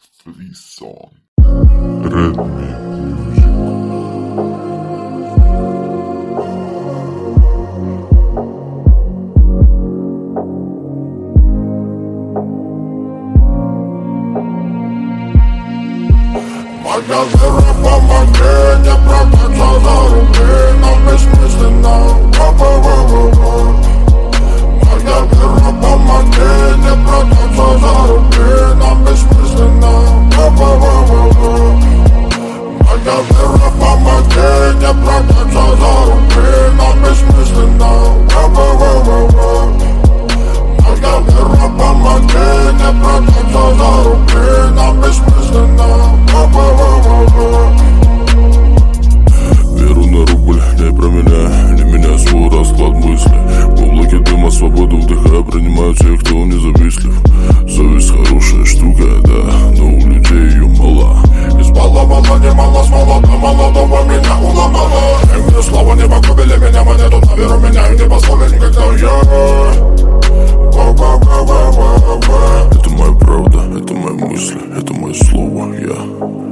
Free song. Redmi Music. Моя вера, помоги, не продаться за руки, нам бессмысленно. Моя вера, помоги, не продаться за руки, нам бессмысленно. Моя вера, помоги, не продаться за руки, нам бессмысленно. Моя вера, помоги, не продаться за руки, нам бессмысленно. Веру на рубль, не про меня, не меня свой расклад мысли. В облаке дыма свободу вдыхая, принимаю тех, кто независтлив. Совесть хорошая штука, да, но у людей ее мало. Избаловала немало, с молодого меня уломала. И мне слова не покупили меня, монету на веру меня и не позволят никогда я. Это моя правда, это мои мысли, это мое слово, я.